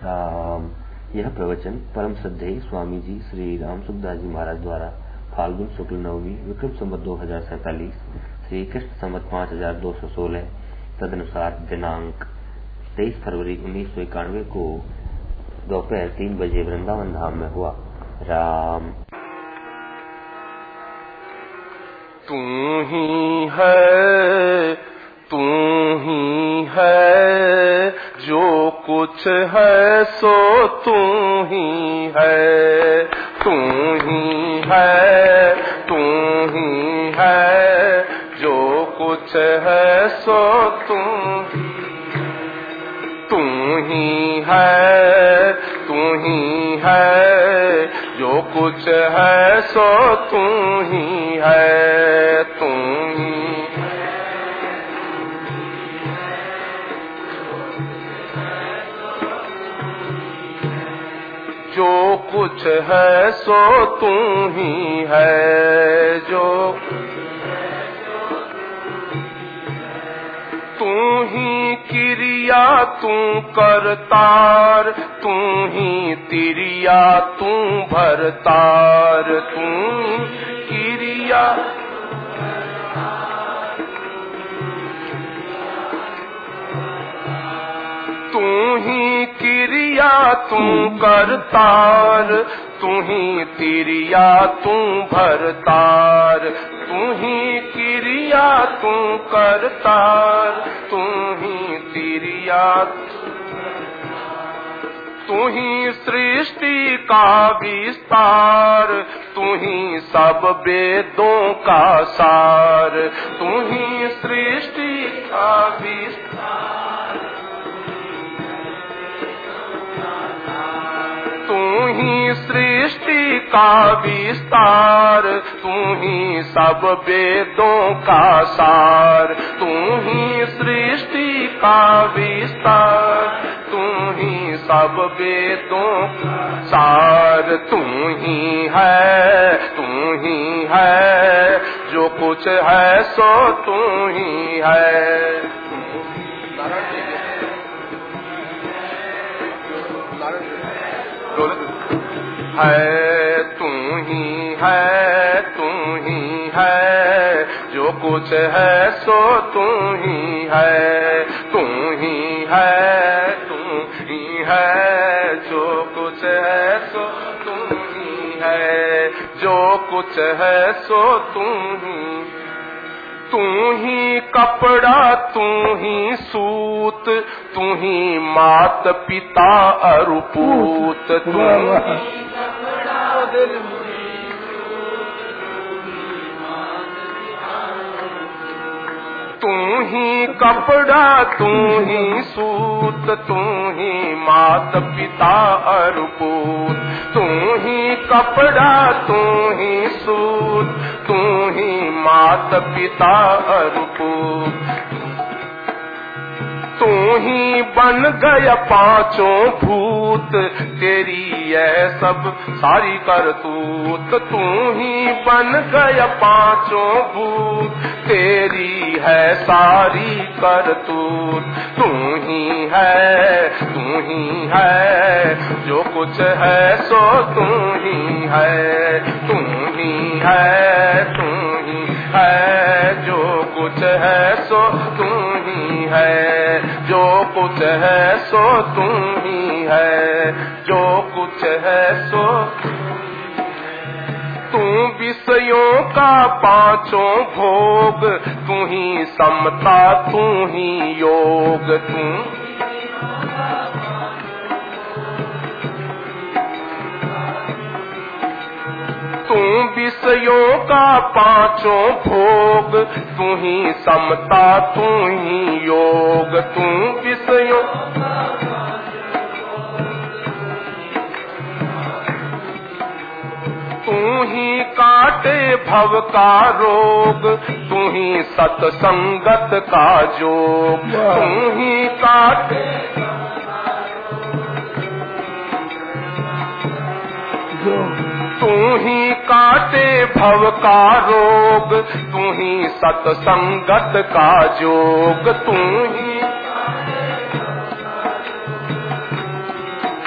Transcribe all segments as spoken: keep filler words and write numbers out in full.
राम। यह प्रवचन परम श्रद्धेय स्वामी जी श्री राम सुखदास जी महाराज द्वारा फाल्गुन शुक्ल नवमी विक्रम संवत दो हजार सैतालीस श्री कृष्ण संवत पाँच हजार दो सौ सोलह तदनुसार दिनांक तेईस फरवरी उन्नीस सौ इक्यानवे को दोपहर तीन बजे वृंदावन धाम में हुआ। राम। तू ही है, तू ही है, जो कुछ है सो तू ही है। तू ही है, तू ही है, जो कुछ है सो तू ही। तू ही है, तू ही है, जो कुछ है सो तू ही है। तू ही जो कुछ है सो तू ही है। जो तू ही क्रिया तू करतार, तू ही तिरिया तू भरतार। तू क्रिया तू ही क्रिया तू करतार, तू ही तिरिया तू भरतार। तू ही क्रिया तू करतार, तू ही तिरिया। तू ही सृष्टि का विस्तार, तू ही सब वेदों का सार। तू ही सृष्टि का विस्तार, तू ही सृष्टि का विस्तार, तू ही सब वेदों का सार। तू ही सृष्टि का विस्तार, तू ही सब वेदों का सार। तू ही है, तू ही है, जो कुछ है सो तू ही है। है तू ही है, तू ही है, जो कुछ है सो तू ही है। तू ही है, तू ही है, जो कुछ है सो तू ही है। जो कुछ है सो तू ही। तू ही कपड़ा तू ही सूत, तू ही मात पिता और पूत। तू तू ही कपड़ा तू ही सूत, तू ही मात पिता और पूत। तू ही कपड़ा तू ही सूत, तू ही मात पिता और पूत। तू ही बन गया पांचों भूत, तेरी ये सब सारी करतूत। तू ही बन गया पांचों भूत, तेरी है सारी करतूत। तू ही है, तू ही है, जो कुछ है सो तू ही है। तू ही है, तू ही है, जो कुछ है सो तू ही है। जो कुछ है सो तू ही है। जो कुछ है सो तू विषयों का पांचों भोग, तू ही समता तू ही योग। तू तू विषयों का पांचों भोग, तू ही समता तू ही योग। तू विषयों तू ही काटे भव का रोग, तू ही सत्संगत का जोग। तू ही काटे तू ही काटे भव का रोग, तू ही सत्संगत का जोग। तू ही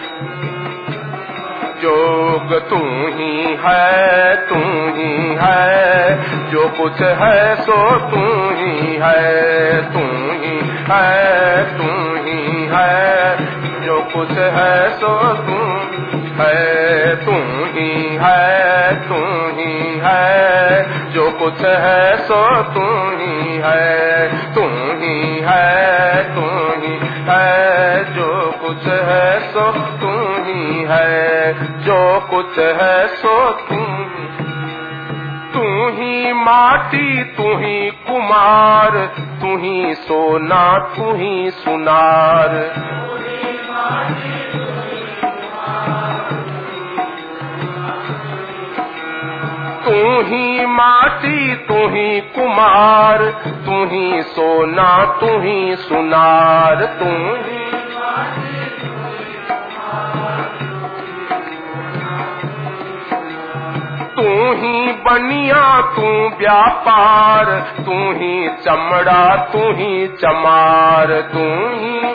जोग तू ही है, तू ही है, जो कुछ है सो तू ही है, तू ही है, तू ही है, जो कुछ है सो तू है, तू ही है, तू ही है, जो कुछ है सो तू ही है, तू ही है, तू ही है, जो कुछ है सो तू ही है, जो कुछ है सो तू। तू ही माटी तू ही कुमार, तू ही सोना तू ही सुनार, तू ही माटी तू ही कुमार, तू ही सोना तू ही सुनार, तू ही तू ही बनिया तू व्यापार, तू ही चमड़ा तू ही चमार, तू ही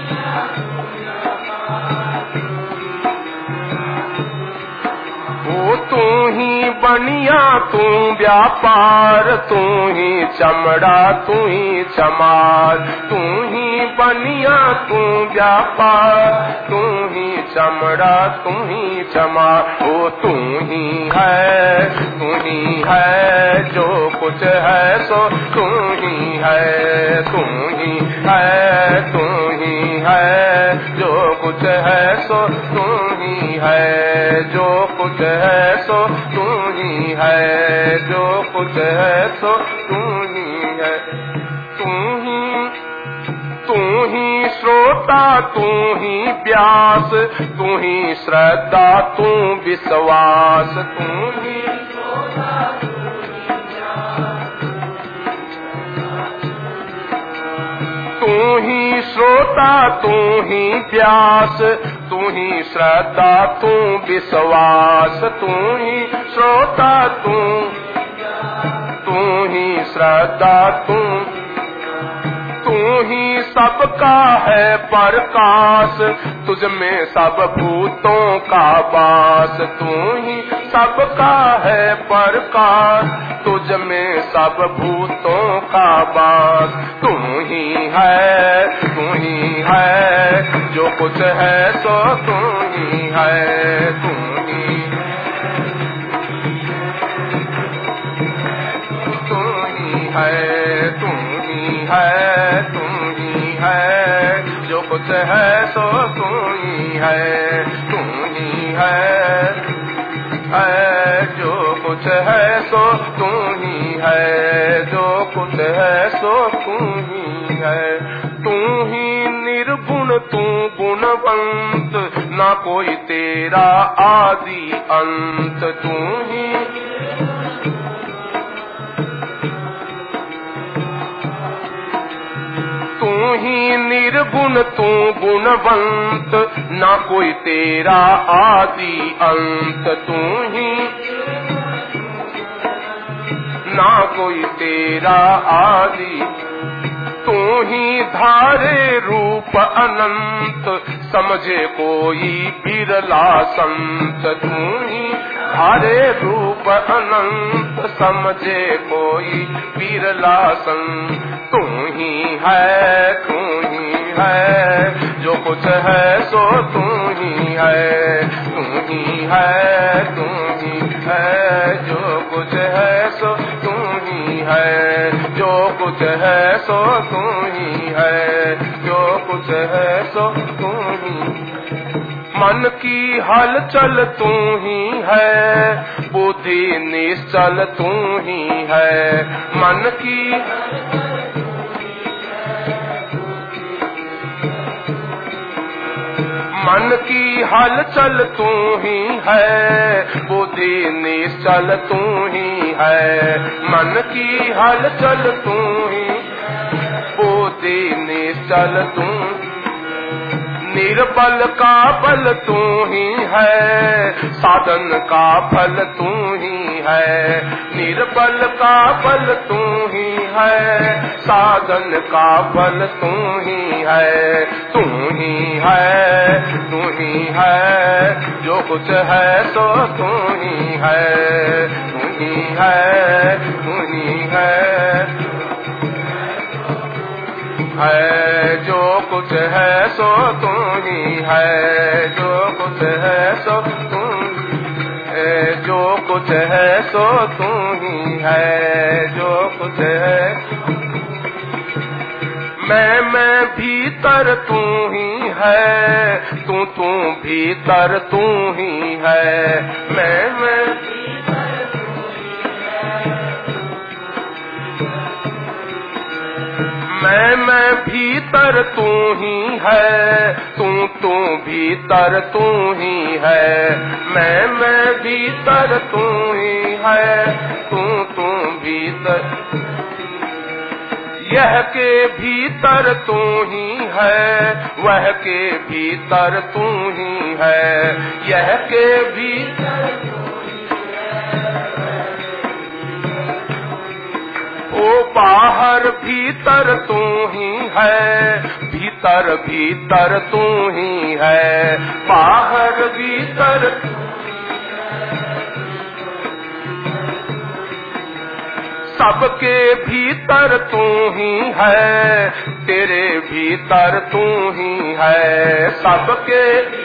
ओ तू ही बनिया तू व्यापार, तू ही चमड़ा तू ही चमार, तू ही बनिया तू व्यापार, तू ही चमड़ा तू ही चमार, ओ तू ही है, तू ही है, जो कुछ है सो तू ही है, तू ही है, तू ही है, जो कुछ है सो तू ही है, जो कुछ है सो तू ही है, जो कुछ है सो तू ही है, तू ही तू ही श्रोता तू ही व्यास, तू ही श्रद्धा तू विश्वास, तू ही तू ही श्रोता तू ही व्यास, तू ही श्रद्धा तू विश्वास, तू ही श्रोता तू तू ही श्रद्धा तू तू ही सबका है प्रकाश, तुझ में सब भूतों का वास, तू ही सबका है प्रकाश, तुझ में सब भूतों का वास, तू ही है, तू ही है, जो कुछ है सो तू ही है, तू ही तू ही है, तू ही है, तू ही है, जो कुछ है सो तू ही है, तू ही है, है जो कुछ है सो तू ही है, जो कुछ है सो तू ही है, तू ही निर्गुण तू गुणवंत, ना कोई तेरा आदि अंत, तू ही तू ही निर्गुण तू गुणवंत, ना कोई तेरा आदि अंत, तू ही ना कोई तेरा आदि, तू ही धारे रूप अनंत, समझे कोई बिरला संत, तू ही धारे रूप अनंत, समझे कोई बिरला संत, तू ही है, तू ही है, जो कुछ है सो तू ही है, तू ही है, तू ही है, जो कुछ है सो तू ही है, जो कुछ है सो तू ही है, जो कुछ है सो तू ही, मन की हलचल तू ही है, बुद्धि निश्चल तू ही है, मन की मन की हलचल तू ही है, बुद्धि निश्चल तू ही है, मन की हलचल तू ही, बुद्धि निश्चल तू, निर्बल का बल तू ही है, साधन का फल तू ही है, निर्बल का बल तू ही है, साधन का फल तू ही है, तू ही है, तू ही है, जो कुछ है सो तू ही है, तू ही है, तू ही है, है जो कुछ है सो तू ही है, जो कुछ है सो तू, जो कुछ है सो तू ही है, जो कुछ है। मैं मैं भीतर तू ही है, तू तू भीतर तू ही है, मैं मैं भीतर तू ही है, मैं मैं भीतर तू ही है, तू तू भीतर तू ही है, मैं मैं भीतर तू ही है, तू तू भीतर, यह के भीतर तू ही है, वह के भीतर तू ही है, यह के भीतर तू ही है, ओ बाहर भीतर तू ही है, भीतर भीतर तू ही है, बाहर भीतर सबके भीतर तू ही है, तेरे भीतर तू ही है, सबके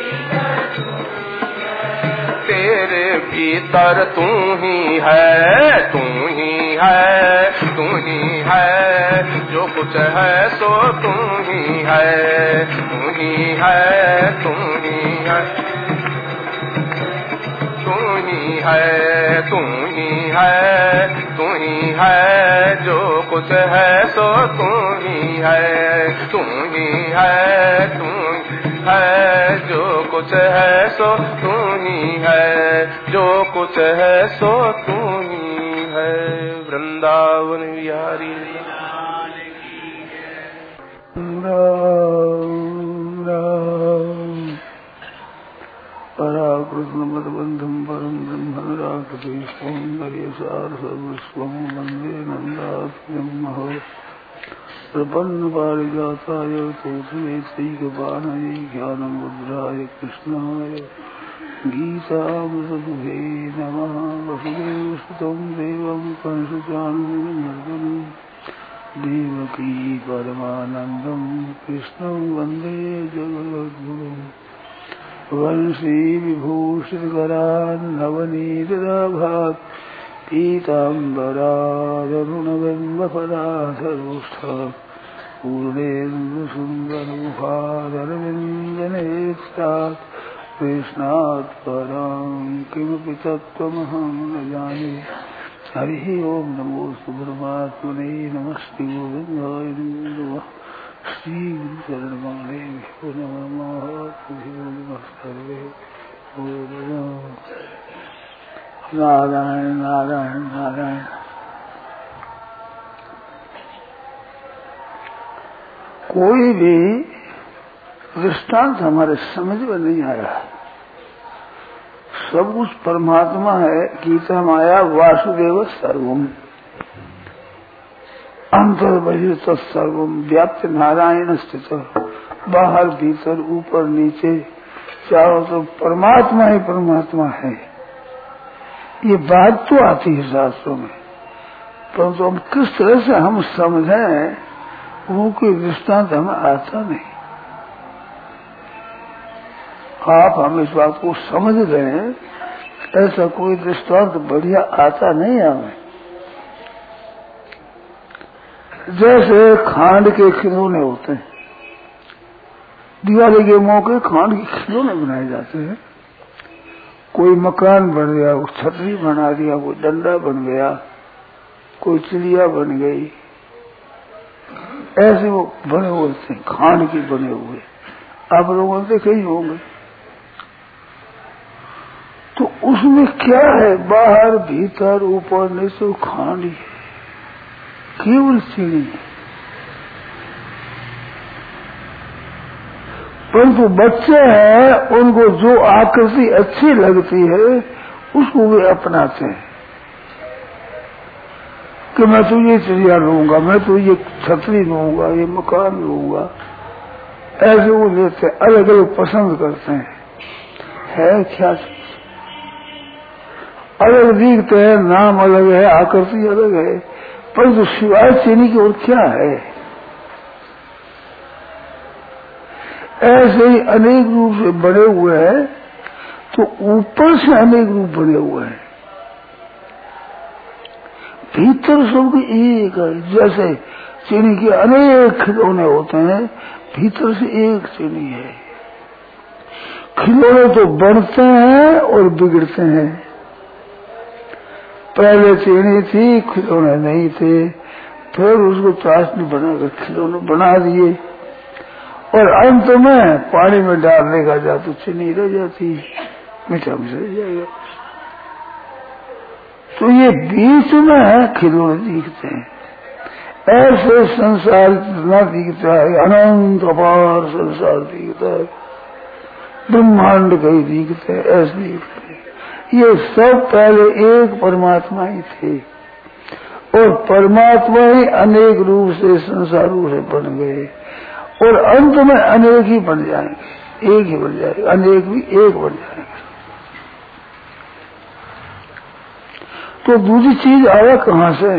तेरे भीतर तू ही है, तू ही है, तू ही है, जो कुछ है सो तू ही है, तू ही है, तू ही है, तू ही है, तू ही है, तू ही है, जो कुछ है सो तू ही है, तू ही है, तू है, जो कुछ है सो तू ही है, जो कुछ है सो तू ही है। वृंदावन विहारी परा कृष्ण मदबंधम परम ब्रह्म राक्षसी सौंदर्य सार सर्वस्वं वंदे नंदात्म्यम प्रपन्न पारिजाताय तुलसीकपाणये ज्ञानमुद्राय कृष्णाय गीतामृतदुहे नमः। वसुदेवसुतं देवं कंसचाणूरमर्दनं देवकी परमानन्दं कृष्णं वन्दे जगद्गुरुम्। वंशी विभूषितकरान् नवनीतदाभात् पीताम्बरादरुणबिम्बफलाधरोष्ठात् पूर्णेन्दुसुन्दरमुखादरविन्दनेत्रात् कृष्णात् परं किमपि तत्त्वमहं न जाने। हरिः ओं नमोऽस्तु परमात्मने नमस्ते गोविन्दाय नमः। श्री गुरु शरण महादेव नमः। नारायण नारायण नारायण। कोई भी दृष्टांत हमारे समझ में नहीं आ रहा। सब कुछ परमात्मा है। गीता माया वासुदेव सर्वम अंतर बहिर तत्सर्वम व्याप्त नारायण स्थित। बाहर भीतर ऊपर नीचे चारों तरफ परमात्मा ही परमात्मा है। ये बात तो आती है शास्त्रों में, परंतु हम किस तरह से हम समझें वो कोई दृष्टांत हमें आता नहीं। आप हम इस बात को समझ रहे हैं, ऐसा कोई दृष्टांत बढ़िया आता नहीं हमें। जैसे खांड के खिलौने होते हैं, दिवाली के मौके खांड के खिलौने बनाए जाते हैं। कोई मकान बन गया, कोई छतरी बना दिया, कोई डंडा बन गया, कोई चिड़िया बन गई, ऐसे वो बने हुए थे, खांड के बने हुए। आप लोगों ने देखे ही होंगे। तो उसमें क्या है? बाहर भीतर ऊपर नीचे खांड ही है, केवल सीढ़ी है। परंतु बच्चे हैं, उनको जो आकृति अच्छी लगती है उसको वे अपनाते हैं कि मैं तो ये चिड़िया लूंगा, मैं तो ये छतरी लूंगा, ये मकान लूंगा। ऐसे वो लेते अलग अलग पसंद करते हैं। है क्या चीज? अलग दिखते हैं, नाम अलग है, आकृति अलग है, पर तो सिवाय चीनी की और क्या है? ऐसे ही अनेक रूप से बने हुए हैं, तो ऊपर से अनेक रूप बने हुए हैं, भीतर सब एक है। जैसे चीनी के अनेक खिलौने होते हैं, भीतर से एक चीनी है। खिलौने तो बनते हैं और बिगड़ते हैं। पहले चीनी थी, खिलौने नहीं थे, फिर उसको चाशनी बनाकर खिलौने बना दिए, और अंत में पानी में डालने का जा तो चीनी रह जाती, मीठा मीठा रह जाएगा। तो ये बीच में खिलौने दिखते हैं। ऐसे संसार इतना दिखता है, अनंत अपार संसार दिखता है, ब्रह्मांड कहीं दिखते हैं, ऐसे दिखते हैं। ये सब पहले एक परमात्मा ही थे, और परमात्मा ही अनेक रूप से संसारों से बन गए, और अंत में अनेक ही बन जाएंगे, एक ही बन जाएगा, अनेक भी एक बन जाएंगे। तो दूसरी चीज आया कहाँ से?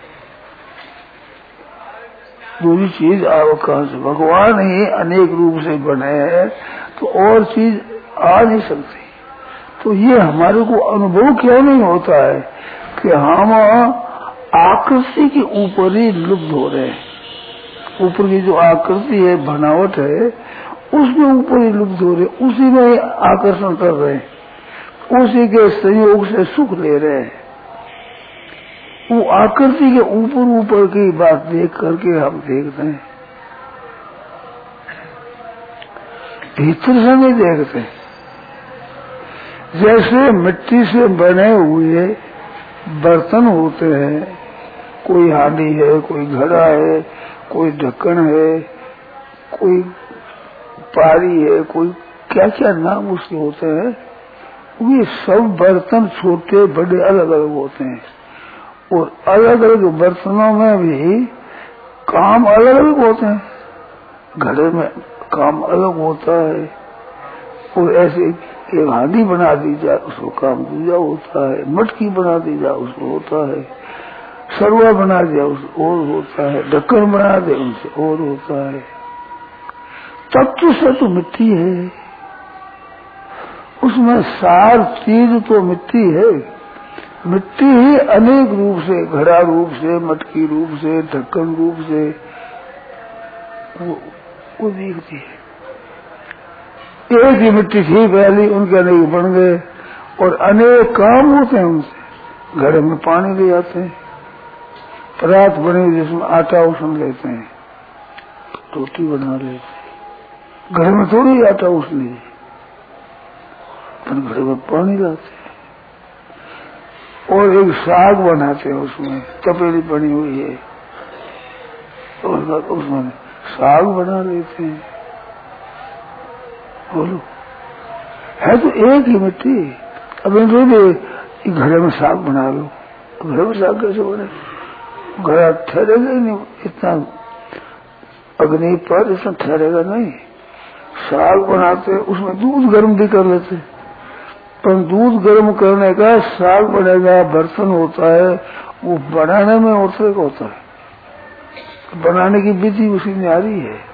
दूसरी चीज आया कहाँ से? भगवान ही अनेक रूप से बने हैं, तो और चीज आ नहीं सकती। तो ये हमारे को अनुभव क्यों नहीं होता है कि हम आकृति के ऊपर ही लुप्त हो रहे हैं? ऊपर की जो आकृति है, बनावट है, उसके ऊपर ही लुप्त हो रहे, उसी में आकर्षण कर रहे हैं, उसी के संयोग से सुख ले रहे हैं। वो आकृति के ऊपर ऊपर की बात देख करके हम देखते हैं, भीतर से नहीं देखते। जैसे मिट्टी से बने हुए बर्तन होते हैं, कोई हांडी है, कोई घड़ा है, कोई ढक्कन है, कोई पारी है, कोई क्या क्या नाम उसके होते हैं, ये सब बर्तन छोटे बड़े अलग अलग होते हैं, और अलग अलग बर्तनों में भी काम अलग अलग होते हैं। घड़े में काम अलग होता है, और ऐसे एक हांडी बना दी जाए उसको काम दूजा होता है, मटकी बना दी जाए उसको होता है, सरवा बना दिया उसको और होता है, ढक्कन बना दे उनसे और होता है। तत्व से तो मिट्टी है, उसमें सार चीज तो मिट्टी है। मिट्टी ही अनेक रूप से, घड़ा रूप से, मटकी रूप से, ढक्कन रूप से वो, वो दिखती है। एक ही मिट्टी थी पहली, उनके अनेक बन गए, और अनेक काम होते हैं उनसे। घड़े में पानी ले जाते हैं, परात बनी जिसमें आटा उसन लेते हैं, रोटी बना लेते हैं। घड़े में थोड़ी आटा उसने, पर घड़े में पानी लाते हैं, और एक साग बनाते हैं, उसमें तपेली बनी हुई है, और उसमें साग बना लेते हैं। बोलो, है तो एक ही मिट्टी। अब इनके घड़े में साग बना लो, घड़े में साग कैसे बने? घड़ा ठहरेगा ही नहीं, इतना अग्नि पर इतना ठहरेगा नहीं। साग बनाते उसमें दूध गर्म भी कर लेते, पर दूध गर्म करने का साग बनेगा, बर्तन होता है, वो बनाने में और से होता है, बनाने की विधि उसी में आ रही है।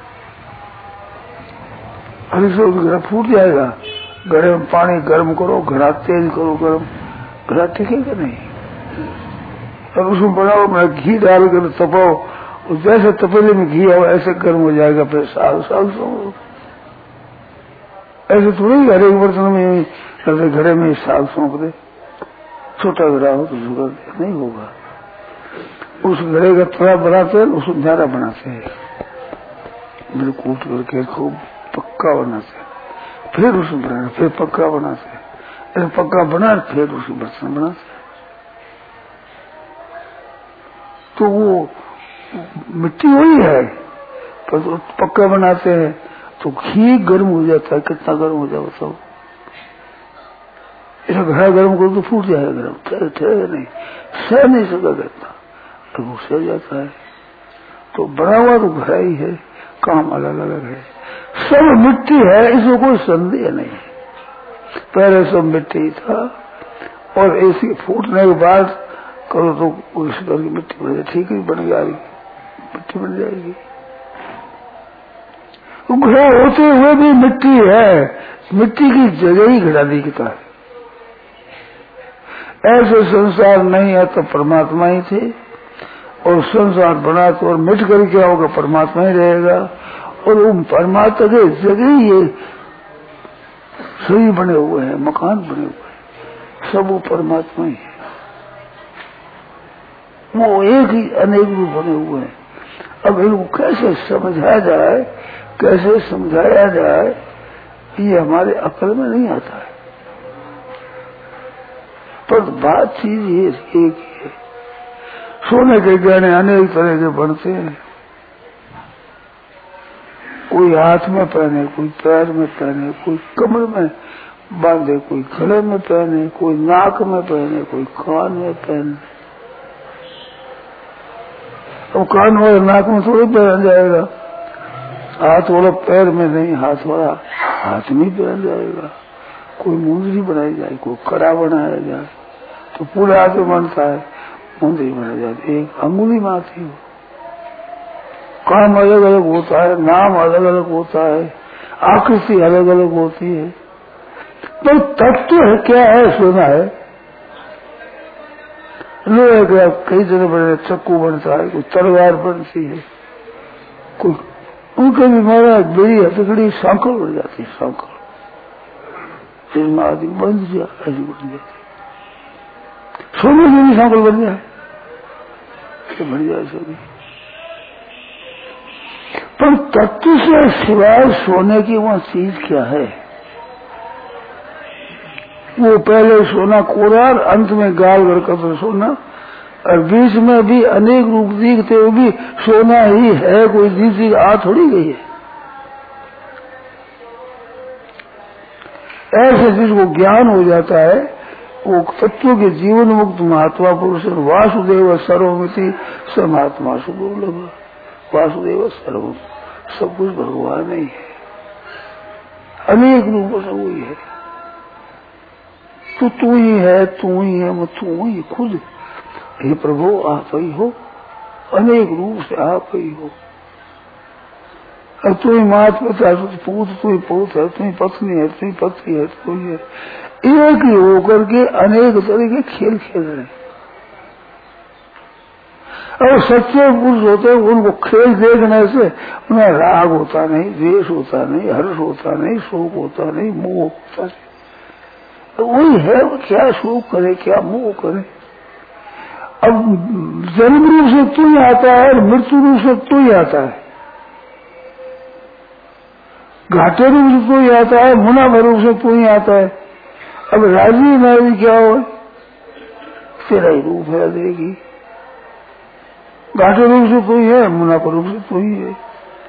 अरे सो घड़ा फूट जाएगा, घड़े में पानी गर्म करो, घड़ा तेज करो गर्म, घड़ा टिकेगा नहीं। और उसमें बनाओ, मैं घी डालकर तपाओ, और जैसे तपेले में घी आओ ऐसे गर्म हो जाएगा, फिर साग साग सो। ऐसे थोड़ी हर एक बर्तन में करते, घड़े में साग सौंप दे, छोटा घड़ा हो तो जुगाड़ दे, नहीं होगा। उस घड़े का थोड़ा बनाते हैं, उसको ज्यादा बनाते हैं, मेरे कूट करके खूब पक्का बनाते हैं, फिर उसमें बनाते, फिर पक्का बनाते हैं, ऐसे पक्का बना फिर उसमें बर्तन बनाते हैं। तो वो मिट्टी वही है, पर तो पक्का बनाते हैं तो घी गर्म हो जाता है। कितना गर्म हो जाए बताओ? ऐसा घड़ा गर्म करो तो फूट जाएगा, गर्म ठहरे ठहरे नहीं, सह नहीं सका करता, तो वो सह जाता है। तो बना हुआ तो घड़ा ही है, काम अलग अलग है, सब मिट्टी है, इसमें कोई संदेह नहीं है। पहले सब मिट्टी था, और ऐसी फूटने के बाद करो तो कोशिश करके मिट्टी बन जाए, ठीक ही बन जाएगी, मिट्टी बन जाएगी। घड़ा होते हुए भी मिट्टी है, मिट्टी की जगह ही घड़ा दिखता है। ऐसे संसार नहीं है तो परमात्मा ही थे, और संसार बना तो और मिट कर क्या होगा, परमात्मा ही रहेगा। और वो परमात्मा के जगह ही ये शरीर बने हुए हैं, मकान बने हुए हैं, सब वो परमात्मा ही है। वो एक ही अनेक रूप बने हुए हैं। अब इनको कैसे समझाया जाए, कैसे समझाया जाए, ये हमारे अकल में नहीं आता है। पर बात चीज ये एक ही है। सोने के गहने अनेक तरह के बनते हैं, कोई हाथ में पहने, कोई पैर में पहने, कोई कमर में बांधे, कोई गले में पहने, कोई नाक में पहने, कोई कान में पहने। अब कान वाले नाक में थोड़ी पहन जाएगा, हाथ वाला पैर में नहीं, हाथ वाला हाथ में पहन जाएगा। कोई मुंदरी बनाई जाए, कोई कड़ा बनाया जाए, तो पूरे हाथ में बनता है, मुंदरी बनाई जाती है, एक अंगुली में आती है। काम अलग अलग होता है, नाम अलग अलग होता है, आकृति अलग अलग होती है, पर तत्व है क्या है, सोना है। लोहे का कई जगह बने, चक्कू बनता है, कोई तलवार बनती है, कोई उनके भी मारा बेड़ी हथकड़ी सांकल बन जाती है, सांकल जिसमें आदमी बन गया ऐसी बन जाती। सोने की भी सांकल बन जाए, बन जाए सोने। पर तत्व से सिवाय सोने की वह चीज क्या है? वो पहले सोना कोरा और अंत में गाल भरकर तो सोना, और बीच में भी अनेक रूप दिखते हुए भी सोना ही है, कोई दूसरी आ थोड़ी गई है। ऐसे जिसको ज्ञान हो जाता है, वो तत्व के जीवन मुक्त महात्मा पुरुष वासुदेव सर्वमिति समात्मा सुदुर्लभ। वासुदेव सर्व, सब कुछ भगवान ही है, अनेक रूपों से वही है। तो तू ही है, तू ही है, वो तू ही खुद। हे प्रभु आप ही हो, अनेक रूप से आप ही हो। और तू ही मात पिता, पूत, तू ही पूत है, तू ही पत्नी है, तू ही पति है, तू ही है। एक ही होकर के अनेक तरह के खेल खेल रहे हैं। और सच्चे पुरुष होते हैं, उनको खेल देखने से उन्हें राग होता नहीं, द्वेष होता नहीं, हर्ष होता नहीं, शोक होता नहीं, मोह होता नहीं। तो वही है, वो क्या शोक करे, क्या मोह करे। अब जन्म रूप से तू ही आता है, मृत्यु रूप से तू ही आता है, घाटे रूप से तू ही आता है, मुनाफा रूप से तू ही आता है। अब राजी नारी क्या हो, तेरा ही रूप है देगी। घाटे रूप से तू ही है, मुनाफा रूप से तू ही है।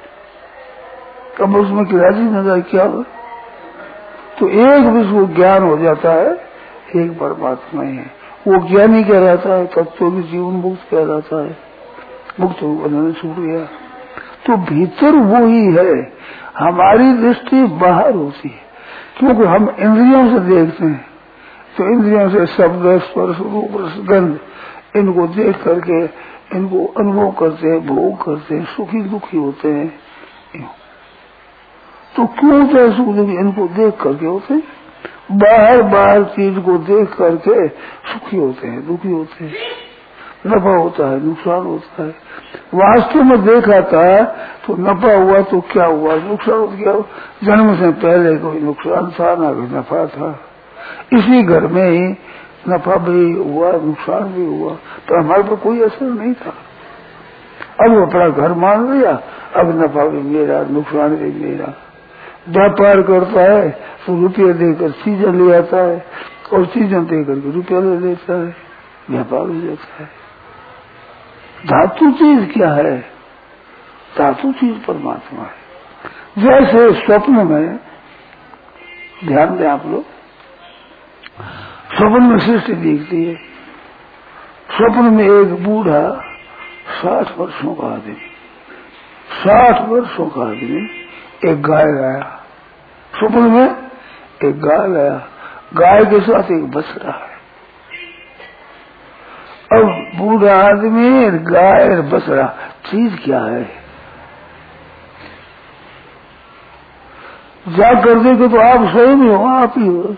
अब उसमें कि राजी नारी क्या हो, तो एक विश्व ज्ञान हो जाता है, एक परमात्मा ही है। वो ज्ञानी क्या रहता है, तत्व की जीवन मुक्त क्या रहता है, मुक्त बनने छूट गया। तो भीतर वो ही है, हमारी दृष्टि बाहर होती है, क्योंकि हम इंद्रियों से देखते हैं। तो इंद्रियों से शब्द, स्पर्श, रूप, रस, गंध, इनको देख करके इनको अनुभव करते हैं, भोग करते हैं, सुखी दुखी होते हैं। तो क्यों होता है सुख दुखी, इनको देख करके होते हैं। बाहर बाहर चीज को देख करके सुखी होते हैं, दुखी होते हैं, नफा होता है, नुकसान होता है। वास्तव में देखा था तो नफा हुआ तो क्या हुआ, नुकसान हो गया। जन्म से पहले कोई नुकसान था ना कोई नफा था, इसी घर में ही नफा भी हुआ, नुकसान भी हुआ, तो हमारे पर कोई असर नहीं था। अब वो अपना घर मान लिया, अब नफा भी मेरा, नुकसान भी मेरा। व्यापार करता है तो रुपये देकर चीजें ले आता है, और चीजें देकर के रुपया ले लेता है, व्यापार हो जाता है। धातु चीज क्या है, धातु चीज परमात्मा है। जैसे स्वप्न में, ध्यान दें आप लोग, स्वप्न में सृष्टि दिखती है। स्वप्न में एक बूढ़ा साठ वर्षों का आदमी, साठ वर्षों का आदमी एक गाय लाया, स्वप्न में एक गाय लाया, गाय के साथ एक बछड़ा है। अब बूढ़ा आदमी गाय और बछड़ा चीज क्या है? जाग कर देखे तो आप स्वयं ही हो, आप ही हो।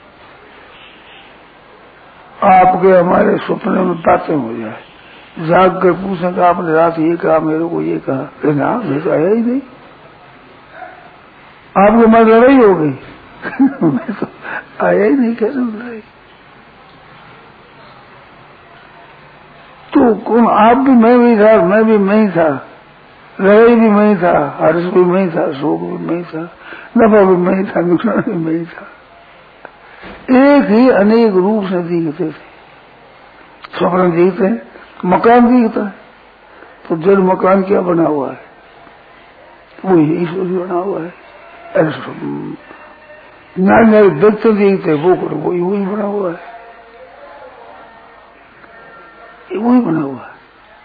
आपके हमारे सपने में बातें हो जाए, जाग कर पूछे कि आपने रात ये कहा, मेरे को ये कहा, लेकिन आप मैं तो आया ही नहीं, आपके मन लड़ाई हो गई मैं तो आया ही नहीं, कैसे लड़ाई? तो कौन? आप भी मैं भी था, मैं भी मैं ही था, लड़ाई भी मैं ही था, हर्ष भी मैं ही था, शोक भी मैं ही था, नफा भी मैं ही था, नुकसान भी मैं ही था। एक ही अनेक रूप से दिखते थे। स्वप्न दिखते हैं, मकान दिखता है, तो जड़ मकान क्या बना हुआ है? वो ईश्वर बना हुआ है। नए नए व्यक्ति दिखते, वो करो वही वही बना हुआ है, वही बना हुआ है।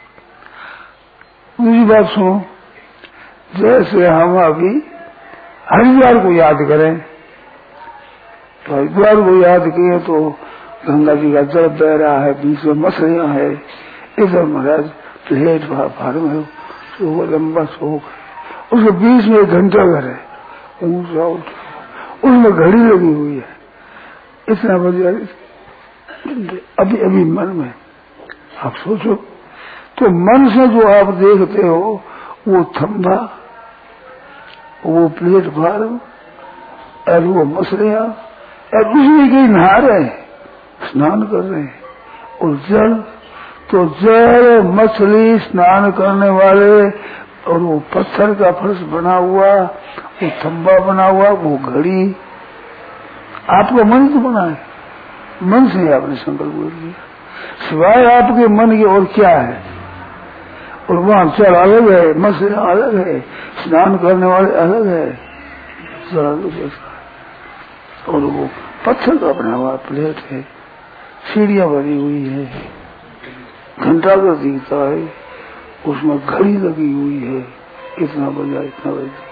दूसरी बात सुनो, जैसे हम अभी हरिद्वार को याद करें, तो हरिद्वार को याद किए तो गंगा जी का जल बह रहा है, बीच में मछलियां है, इधर महाराज प्लेट भार में वो लंबा शोक है, उसके बीच में एक घंटा घर है ऊंचा, उसमें घड़ी लगी हुई है, इतना बजा अभी अभी मन में। आप सोचो तो मन से जो आप देखते हो वो थंबा, वो प्लेट भार और वो मछलियां, और उसमें कहीं नहा रहे हैं, स्नान कर रहे हैं, और जल तो जल, मछली, स्नान करने वाले, और वो पत्थर का फर्श बना हुआ, वो थंबा बना हुआ, वो घड़ी, आपका मन तो बना है, मन से आपने संकल्प कर लिया, सिवाय आपके मन के और क्या है? और वहां जल अलग है, मछली अलग है, स्नान करने वाले अलग है, जल अलग है, और वो पत्थर का बना हुआ प्लेट है, सीढ़ियां बनी हुई है, घंटा का दिखता है, उसमें घड़ी लगी हुई है, इतना बजा इतना बजा।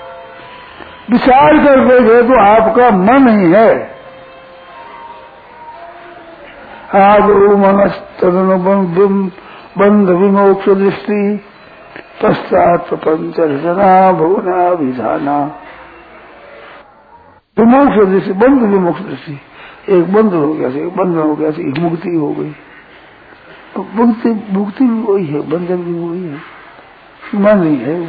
विचार कर देखे तो आपका मन ही है। आदो मनस तदनु बंध विमोक्ष दृष्टि पश्चात प्रपंच रचना भुवना विधाना। विमोक्ष दृष्टि, बंध विमोक्ष दृष्टि, एक बंध हो गया, एक बंधन हो गया, एक मुक्ति हो गई। तो मुक्ति मुक्ति भी वही है, बंधन भी वही है, मन ही है।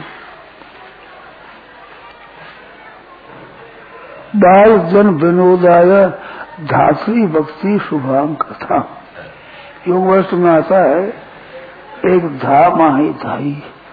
बाल जन विनोदाय धात्री भक्ति शुभांग कथा। योग वर्ष में आता है, एक धा माही धाई,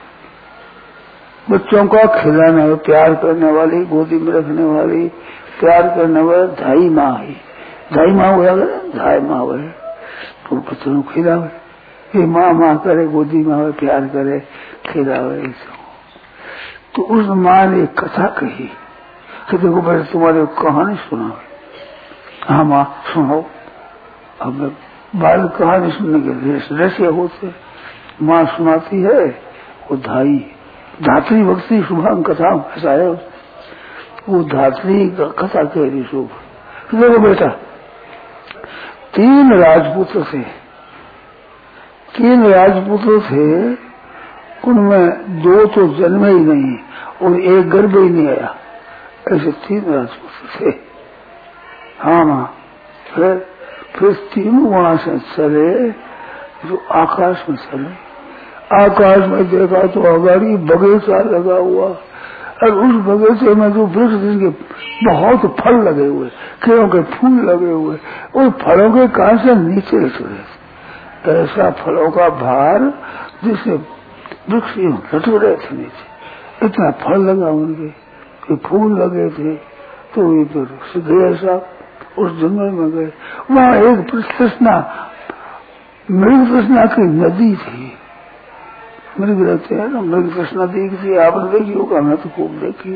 बच्चों का खिलाने, प्यार करने वाली, गोदी में रखने वाली, प्यार करने वाली धाई माँ ही, धाई माँ हुआ धाई माँ हुआ, तो बच्चों को खिलावे, ये माँ माँ करे, गोदी में आवे, प्यार करे, खिलावे। तो उस माँ ने एक कथा कही कि देखो बेटा तुम्हारे कहानी सुना। हाँ माँ सुनाओ। अब बाल कहानी सुनने के लिए रसिया होते, माँ सुनाती है, वो धाई धात्री भक्ति शुभांग कथा ऐसा है, वो धात्री कथा कह रही शुभ। देखो बेटा तीन राजपुत्र थे, तीन राजपुत्र थे, उनमें दो तो जन्मे ही नहीं और एक गर्भ ही नहीं आया, ऐसे तीन राजपुत्र थे। हाँ माँ, फिर फिर तीनों वहां से चले, जो आकाश में चले, आकाश में देखा तो अगाड़ी बगीचा लगा हुआ, और उस बगीचे में जो वृक्ष जिसके बहुत फल लगे हुए, केलों के फूल लगे हुए, उन फलों के कान से नीचे उतरे, ऐसा फलों का भार जिससे वृक्ष लट रहे थे नीचे, इतना फल लगा उनके, फूल लगे थे। तो इधर गए साहब, उस जंगल में गए, वहाँ एक कृष्णा मृग कृष्णा की नदी थी, मृग रहते हैं ना, मृग कृष्णा दिखती, आपने देखी होगा, मैं तो खूब देखी।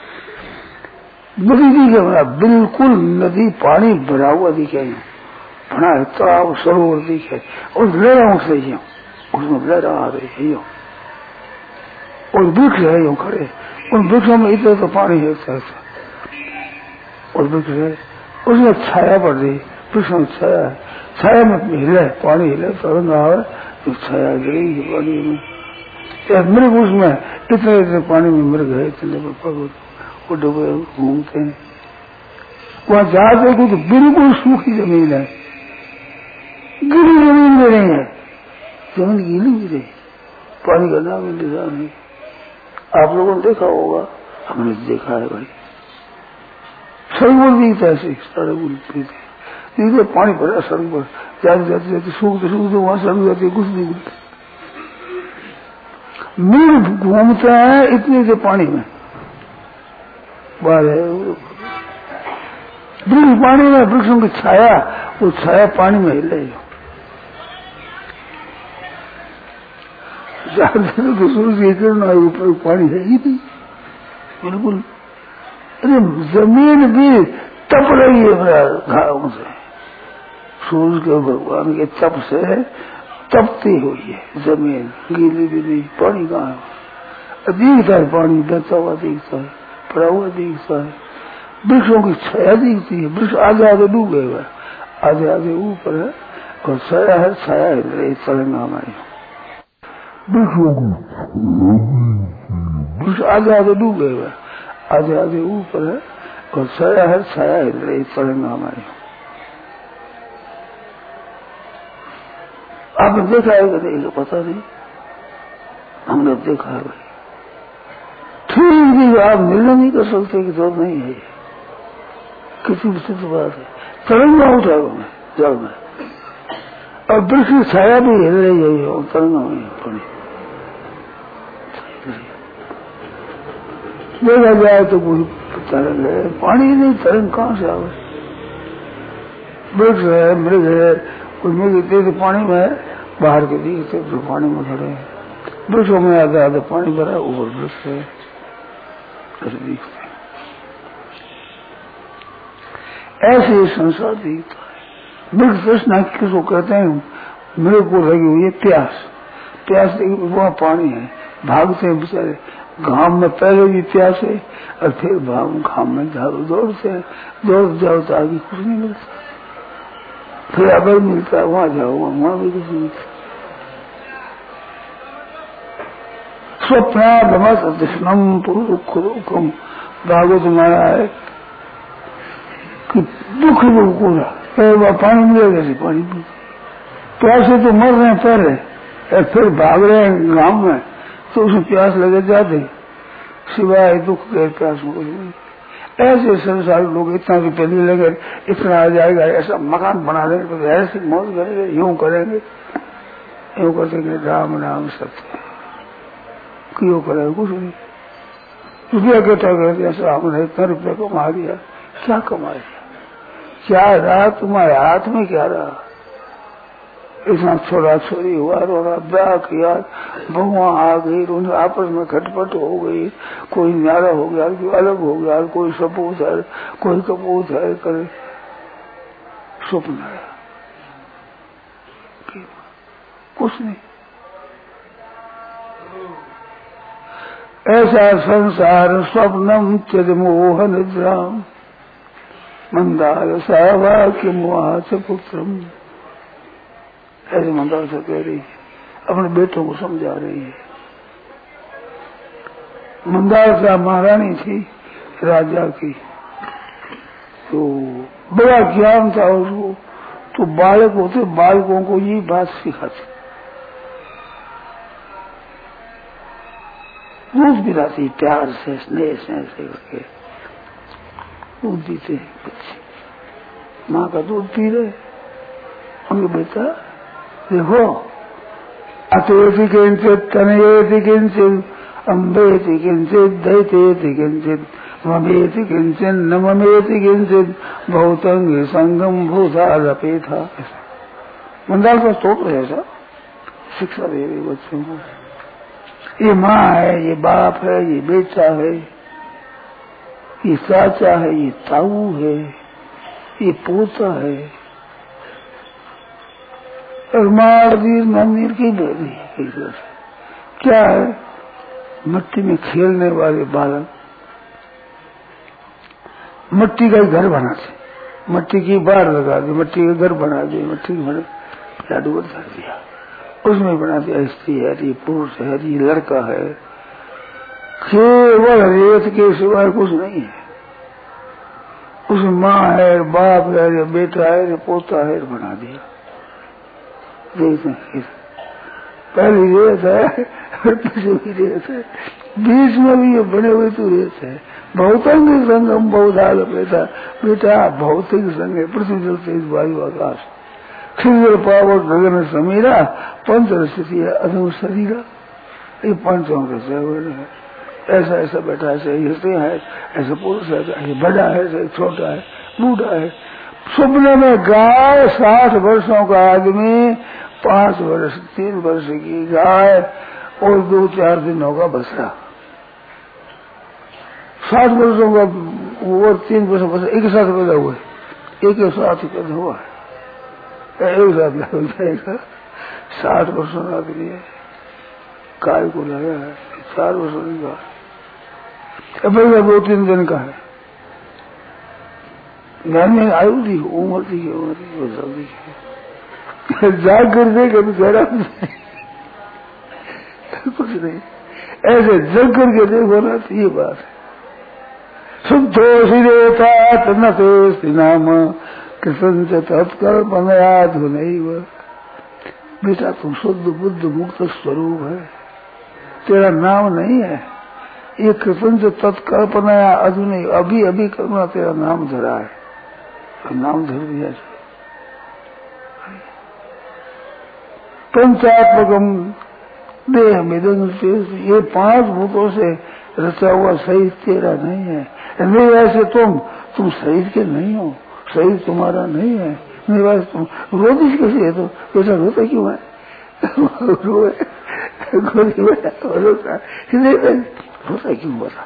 नदी दिखे बना, बिल्कुल नदी पानी भरा हुआ दिखे, बना तालाब सरोवर दिखे, और लहरा उठ रही है, उसमें लहरा आ रही है यूं, और वृक्ष है यूं खड़े, उन वृक्षों में इतना तो पानी है, और वृक्ष है, उसमें छाया पड़ रही, वृक्ष में छाया है, छाया में हिले, पानी हिले, तरंग आवे तो छाया गिरेगी पानी में। मृग उसमें इतने इतने पानी में मृग है, इतने वो डूबे घूमते हैं। वहां जाते को तो बिल्कुल सूखी जमीन है, गिली जमीन में नहीं है, जमीन गीली भी नहीं, पानी का नाम इंतजाम नहीं। आप लोगों ने देखा होगा, हमने देखा है भाई, सरोवर दिखता है, सड़क दिखते पानी भरा सड़क पर, जाते जाते जाते सूखते सूखते वहां सड़क जाती कुछ नहीं मिलता। मृग घूमता है इतने से पानी में, बाहर है वृक्ष पानी में, वृक्षों की छाया, वो छाया पानी में हिले, तो सूरज की किरण ऊपर पानी है ही नहीं बिल्कुल। अरे जमीन भी तप रही है घावों से, सूरज के भगवान के तप से तपती हुई है जमीन, गीली भी नहीं, पानी कहाँ है, दिखता है पानी बहता हुआ दिखता है, पड़ा हुआ दिखता है, वृक्षों की छाया दिखती है, वृक्ष आगे आगे डूबे हुए, आगे आगे ऊपर है और छाया है, छाया है तरंगा हमारी, वृक्षों की वृक्ष आगे आगे डूबे हुए, आगे आगे ऊपर है और छाया है, छाया है तरंगा हमारी। आपने देखा है कि नहीं पता नहीं, हमने देखा है भाई, ठीक भी आप निर्णय नहीं कर सकते कि जल नहीं है, किसी भी सिद्ध बात है, तरंगा उठा में जल में, और वृक्ष की छाया भी हिल रही है और तरंगा में पड़ी। देखा जाए तो कोई तरंग है, पानी नहीं, तरंग कहाँ से आवे, वृक्ष है, मृग है, कोई मृग इतने पानी में बाहर के दिखते तो पानी में खड़े हैं, वृक्षों में आधा आधा पानी भरा, ऊपर वृक्ष है, ऐसे दिखते हैं, ऐसे ही संसार दिखता है। मृग तृष्णा किसको कहते हैं, मृग को लगी हुई है प्यास, प्यास वहाँ पानी है, भागते हैं बेचारे, घाम में पहले भी प्यास है और फिर भाग घाम में झाड़ू दौड़ते हैं, दौड़ जाओ तो आगे कुछ नहीं मिलता, फिर अगर मिलता है वहां जाओ, वहां भी कुछ नहीं मिलता। स्वप्नाभमत कृष्णम पुरुषम, भागवत माया है कि दुख दुख पूरा पानी मिलेगा, जैसे पानी मिल, प्यासे तो मर रहे हैं पहले, फिर भाग रहे हैं गांव में, तो उसमें प्यास लगे जाते, सिवाय दुख के प्यास में कुछ नहीं। ऐसे संसार लोग इतना रुपये नहीं लेंगे, इतना आ जाएगा, ऐसा मकान बना देंगे, तो ऐसी मौज करेंगे, यूं करेंगे, यूं करेंगे, राम नाम सत्य, क्यों करेंगे कुछ नहीं, रुपया इकट्ठा कर दिया, ऐसा हमने इतना रुपया कमा दिया, क्या कमा दिया, क्या रहा तुम्हारे हाथ में, क्या रहा, इतना छोड़ा छोरी हुआ, रोना ब्याह किया, बहुआ आ गई, उन्हें आपस में खटपट हो गई, कोई न्यारा हो गया, कोई अलग हो गया, कोई सपूत है, कोई कपूत है, करे स्वप्न आया, कुछ नहीं। ऐसा संसार स्वप्नम चिदमोह निद्राम मंदार सावाक्य मोहाच पुत्रम, ऐसे मंदार से कह रही है, अपने बेटों को समझा रही है। मंदार का महारानी थी राजा की, तो बड़ा ज्ञान था उसको, तो बालक होते बालकों को ये बात सिखाते, दूध पिलाती प्यार से, स्नेह स्नेह से करके दूध पीते हैं बच्चे, माँ का दूध पी रहे, उनके बेटा देखो, अतोति किंचित तनयेति किंचित अम्बेति किंचित दैतेति किंचित ममेति किंचित न ममेति किंचित बहुतंग संगम भूतालपे था। मंदार का स्तोत्र है ऐसा, शिक्षा दे रही बच्चों को, ये माँ है, ये बाप है, ये बेटा है, ये चाचा है, ये ताऊ है, ये पोता है, और मारदीर मंदिर की बेटी क्या है, मिट्टी में खेलने वाले बालक मिट्टी का ही घर बनाते, मिट्टी की बाढ़ लगा दी, मिट्टी का घर बना दी, मिट्टी की लाडू पर धर दिया, उसमें बना दिया स्त्री है, ये पुरुष है, ये लड़का है, केवल रेत के सिवाय कुछ नहीं है। उसमें माँ है, बाप है, बेटा है, पोता है, बना दिया। रेत पहली रेत है, पीछे भी रेत है, बीच में भी ये बने हुए तो रेत है। भौतिक संगम बहुधाल बेटा बेटा भौतिक संग है, पृथ्वी जल तेज वायु आकाश, खिंजल पावक गगन समीरा, पंच रस्ती है अधम शरीरा, ये पंचों रस है। ऐसा ऐसा बेटा ऐसे हृदय है, ऐसा पुरुष है, ऐसे बड़ा है, ऐसे छोटा है, बूढ़ा है। सपने में गाय, साठ वर्षों का आदमी, पांच वर्ष तीन वर्ष की गाय और दो चार दिनों का बछड़ा, साठ वर्षों का और तीन वर्षों का एक साथ पैदा हुआ, एक साथ ही पैदा हुआ है, एक साथ हो जाएगा। साठ वर्षों का आदमी है, गाय को लगा है चार वर्षों की गाय, दो तीन दिन का है। घर में आयु दी, उम्र दी, उम्र दी, जल्दी जाग कर दे कभी जरा कुछ नहीं, ऐसे जग करके देखो ना, तो ये बात है। शुद्धोषी रेता न तो नाम कृष्ण से तत्कर बनायाद हो नहीं वह, बेटा तुम शुद्ध बुद्ध मुक्त स्वरूप है, तेरा नाम नहीं है ये कृष्ण से तत्कल्पनाया अधु नहीं, अभी अभी करना तेरा नाम धरा है, तो नाम धर दिया। पंचात्मकम देह मिदन, ये पांच भूतों से रचा हुआ शरीर तेरा नहीं है। नहीं वैसे तुम तुम शरीर के नहीं हो, शरीर तुम्हारा नहीं है। नहीं वैसे तुम रोदिश कैसे है, तो बेटा रोता क्यों है, रोए रोता रोता क्यों होता,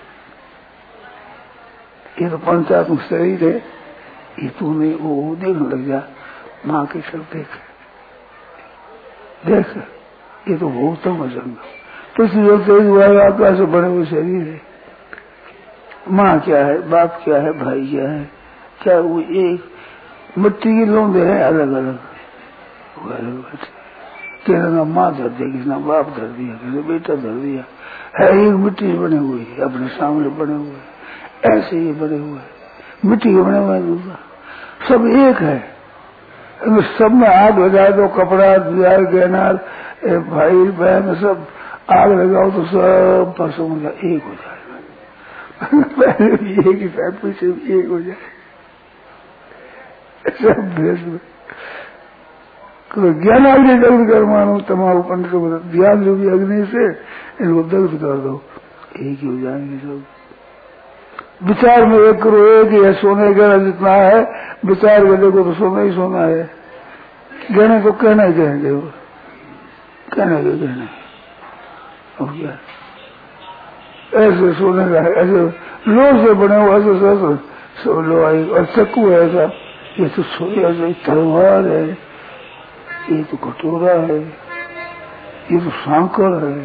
ये तो पंचात्मक शरीर है, ये तूने वो देखने लग जा, माँ के सब देख देख, ये तो भूतम असंग, पृथ्वी जल तेज वायु आकाश से बने हुए शरीर है। माँ क्या है, बाप क्या है, भाई क्या है, क्या वो एक मिट्टी की लौंदे है, अलग अलग अलग तेरा नाम माँ धर दिया, किसी ने बाप धर दिया, किसी बेटा धर दिया, है एक मिट्टी से बने हुए, अपने सामने बने हुए, ऐसे ही बने हुए, मिट्टी के बने हुए दूसरा, सब एक है। सब में आग लगाए दो, कपड़ा दिया, गहना, भाई बहन सब आग लगाओ तो सब परसों में एक हो जाएगा, पहले भी एक ही था, पीछे भी एक हो जाएगा, सब भेष में। ज्ञान अग्नि दग्ध कर मानो, तमाम पंडितों को ध्यान जो भी अग्नि से इनको दग्ध कर दो, एक ही हो जाएंगे सब। विचार में एक करो, एक ही है, सोने गहना जितना है, विचार में देखो तो सोना ही सोना है, गहने तो कहना ही कहेंगे, वो कहना ही कहना हो गया। ऐसे सोने का है, ऐसे लोह से बने हुआ, ऐसे सब लोहाई और चक्कू है ऐसा, ये तो सोया से तलवार है, ये तो कटोरा है, ये तो सांकड़ है,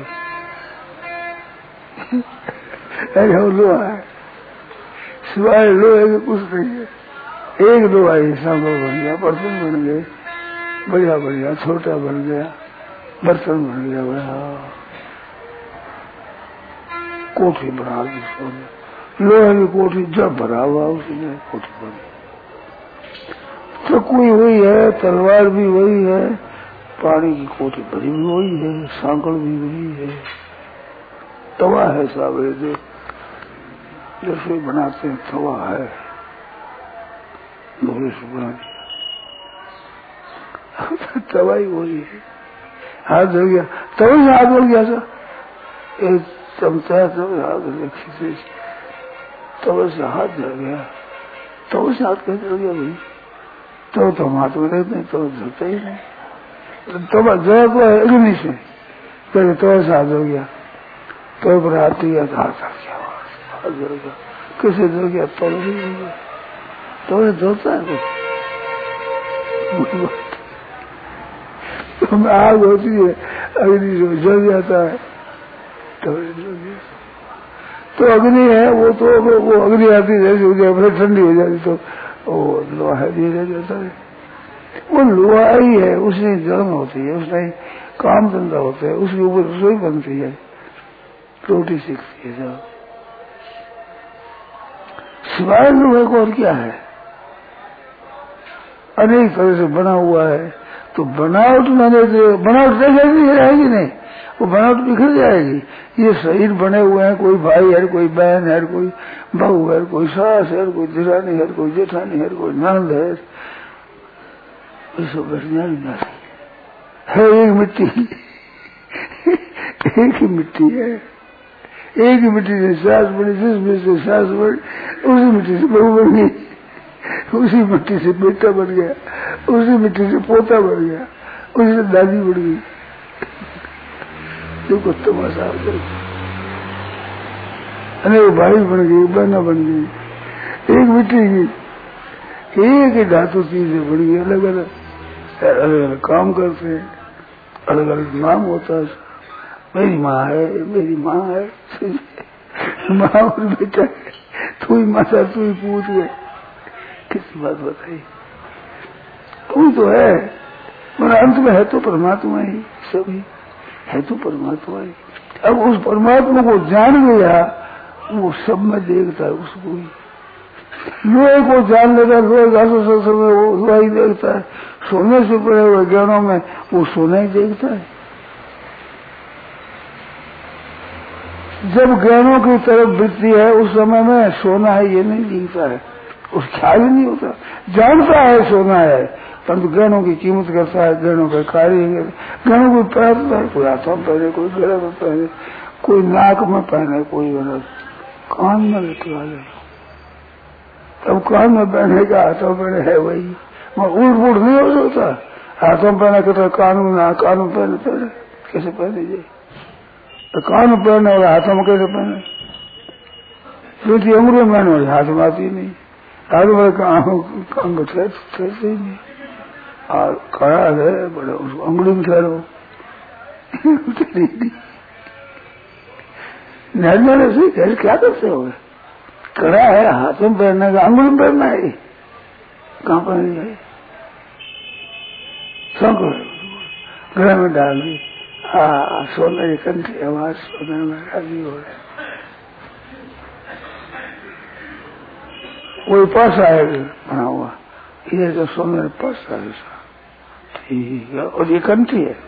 ऐसा लोहा है, सिवाय लोहे के कुछ नहीं है। एक लोहा ही सांकड़ बन गया, बर्तन बन गए, बढ़िया बढ़िया, छोटा बन गया, बर्तन बन गया, बड़ा कोठी बना दी उसने, लोहे की कोठी जब भरा हुआ उसने कोठी बन गई। चक्कू वही है, तलवार भी वही है, पानी की कोठी भरी भी वही है, सांकड़ भी वही है, तवा है साबे जो जैसे बनाते हैं, तवा है, लोहे से बना दिया, तवा ही वही है। हाथ धो गया, तवा से हाथ धो गया था, एक चमचा तब हाथ रखी से तवा से हाथ धर गया, तवा से हाथ कैसे हो गया भाई, तो तो हाथ में रहते नहीं, तो धरते ही नहीं, तवा जरा को अग्नि से पहले तवा से हाथ हो गया, तो पर हाथ दिया तो हाथ धर गया, हाथ धर गया, कैसे धर गया, तो नहीं हो गया, तो धरता है तो में आग होती है, अग्नि से जल जाता है, तो तो अग्नि है वो, तो वो अग्नि आती जैसे हो जाए, फिर ठंडी हो जाती, तो वो लोहा भी रह जाता है। वो लोहा ही है, उसमें जन्म होती है, उसमें काम धंधा होता है, उसके ऊपर रसोई बनती है, रोटी सीखती है सब। सिवाय लोहे को और क्या है? अनेक तरह से बना हुआ है। तो बनावट मैंने बनावट देखेगी रहेगी नहीं, वो बनावट बिखर जाएगी। ये शरीर बने हुए हैं, कोई भाई है, कोई बहन है, कोई बहू है, कोई सास है, कोई दिरानी है, कोई जेठानी है, कोई नंद है, इसको बैठना नहीं है। एक मिट्टी एक ही मिट्टी है, एक ही मिट्टी से सास बनी, जिस मिट्टी से सास बनी उसी मिट्टी से बहू बन गई, उसी मिट्टी से बेटा बन गया, उसी मिट्टी से पोता बन गया, उसी से दादी बन गई। देखो तमाशा अरे भाई बन गई, बहना बन गई, एक मिट्टी की एक ही धातु चीजें बन गई, अलग अलग अलग अलग काम करते हैं, अलग अलग नाम होता है। मेरी माँ है, मेरी माँ है, माँ और बेटा है, तू ही माता तू ही पूछ गए, किसी बात बताई? तू तो है, मगर अंत में है तो परमात्मा ही, सभी है तो परमात्मा ही। अब उस परमात्मा को जान गया, वो सब में देखता है उसको ही। लोहे को जान लेगा, लोहे का सत्संग में वो लोहा ही देखता है। सोने से पड़े हुए ज्ञानों में वो सोना ही देखता है। जब ज्ञानों की तरफ वृत्ति है उस समय में सोना है ये नहीं दिखता है, उस ख्याल ही नहीं होता। जानता है सोना है, परंतु ज्ञानों की कीमत करता है, ज्ञानों का कार्य, ज्ञानों को पहनता है, कोई हाथों में पहने, कोई गले में पहने, कोई नाक में पहने, कोई गलत कान में लटका ले। तब कान में पहने का हाथों पहने है वही, मगर उल्ट पुट नहीं हो सकता। हाथों में पहना कहता कान में ना, कान में पहने पहने कैसे पहने जाए? तो कान में पहने और हाथों में कैसे पहने? क्योंकि अंगुली में पहने हाथ में आती नहीं, हाथ में काम को ठहरते ही नहीं। और खड़ा है बड़े उसको अंगुली में ठहरो नहरने से घर क्या करते हो? कड़ा है, हाथों में पहनने का, अंगुली में पहनना है, कहाँ पहन जाए? गले में डाल दी, हाँ सोने की कंठी आवाज सोने में राजी हो रहे। वही पासा है बना हुआ, ये तो सोने पासा है, ठीक है। और ये कंठी है,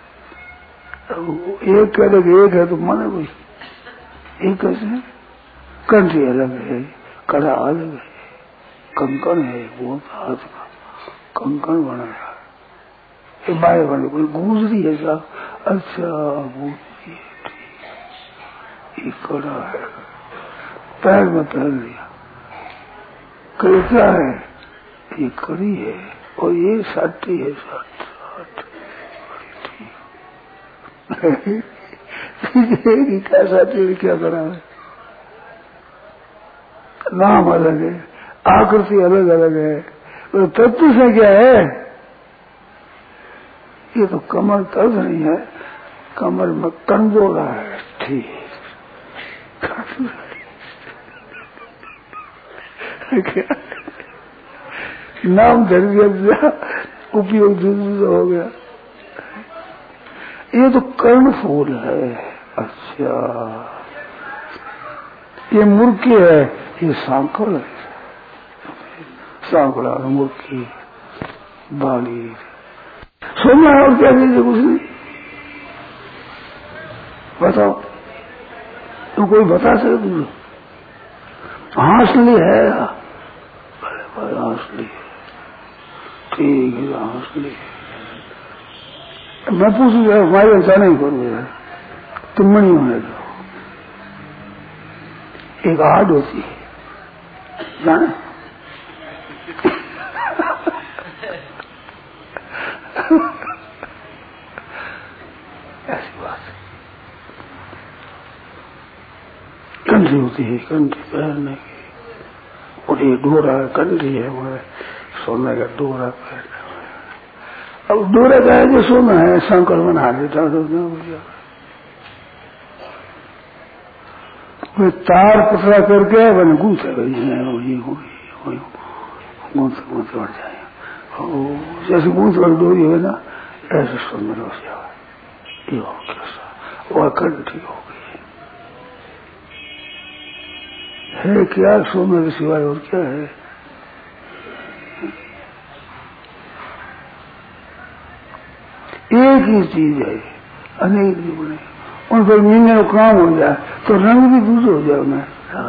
एक कह लगे एक है तो माने कोई एक कैसे? कंठी अलग है, कड़ा अलग है, कंकन है, वो हाथ का कंकन बनाया, ये बाय बने कोई गूंजरी है साहब। अच्छा गूंजरी है, ठीक, ये कड़ा है, पैर में पहन लिया, कड़ी क्या है? ये कड़ी है, और ये साठी है, साठ क्या साथी क्या करा है? नाम अलग है, आकृति अलग अलग है, तो तत्व से क्या है? ये तो कमर दर्द नहीं है, कमर में कंडोला है, ठीक। नाम धर दिया, उपयोग दूसरा हो गया। ये तो कर्ण फूल है। अच्छा, ये मुर्की है, ये सांकड़ है, सांकड़ा मुर्की बाली सोना और क्या चीज है? कुछ नहीं। बताओ तो कोई बता सके तुझे? हांसली है, बड़े बड़े हांसली, ठीक है हांसली। मैं पूछू हमारे ऐसा नहीं करूँगा, तुम मणि होने दो। एक आड़ होती है, जाने ऐसी बात है। कंठी होती है, कंठी पहनने की, और ये डोरा कंठी है, वो सोने का डोरा पहनने। अब डोरा का है जो सोना है, शंकर बना देता तार पतला करके मैंने गूंथे गई है, वही हुई गूंथ गूंथ बढ़ जाए, जैसे गूंथ बढ़ डोरी है ना, ऐसे सुंदर हो जाए। ये हो कैसा वो अखंड हो गई है क्या सो मेरे सिवाय और क्या है? एक ही चीज है, अनेक भी बने, उन पर मीने काम हो जाए तो रंग भी दूसरे हो जाए, उन्हें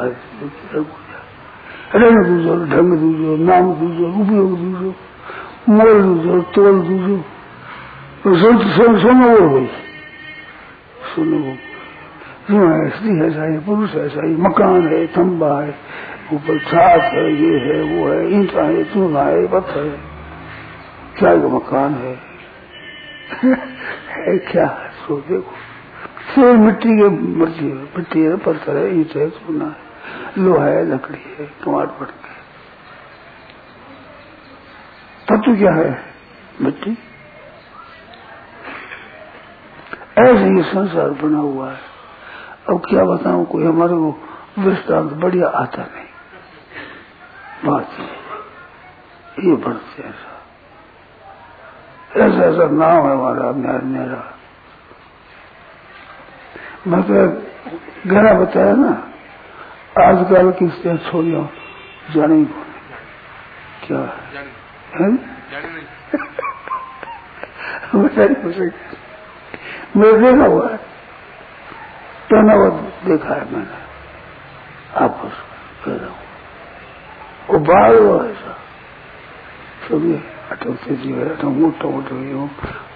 रंग दूसरो, ढंग दूसरो, नाम दूसरो, उपयोग दूसरो, मोल दूसरो, तोल दूसरो, सोनो वो गई, सुनो वो जो है, स्त्री ऐसा है, पुरुष ऐसा ही, मकान है, खंबा है, ऊपर छात है, ये है, वो है, ईंटा है, चूना है, पत्थर है, क्या का मकान है है क्या? सो देखो, सिर्फ मिट्टी के मर्जी है, मिट्टी है, पत्थर है, ईंट है, चूना है, लोहा है, लकड़ी है, कमाट पड़ के तत्व क्या है? मिट्टी। ऐसे ही संसार बना हुआ है। अब क्या बताऊं, कोई हमारे को दृष्टांत बढ़िया आता नहीं, बात ये बढ़ते ऐसा ऐसा ऐसा नाम है हमारा मेरा। मैं तो गहरा बताया ना, आजकल किससे छोड़ जाओ जाने ही क्या है, मैं देखा हुआ है, पहनावा देखा है मैंने, आपस में वो बाल हुआ ऐसा सभी अटकते जी है, अटक मोटा मोटा हो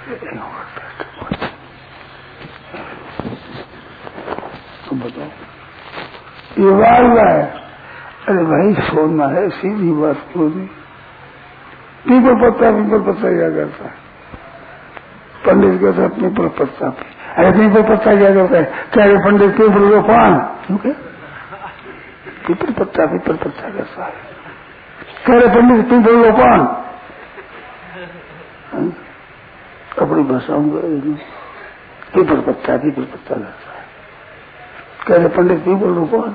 तो बताओ ये बाल है। अरे भाई सोना है, सीधी बात क्यों नहीं? पीपल पत्ता पीपल पत्ता क्या करता है? पंडित कहता है पीपल पत्ता पे, अरे पीपल पत्ता क्या करता है? क्या पंडित पीपल को पान, क्योंकि पीपल पत्ता पीपल पत्ता करता है, कह रहे पंडित पीपल को पान, अपनी भाषा में पीपल पत्ता पीपल पत्ता करता है, कह रहे पंडित पीपल को पान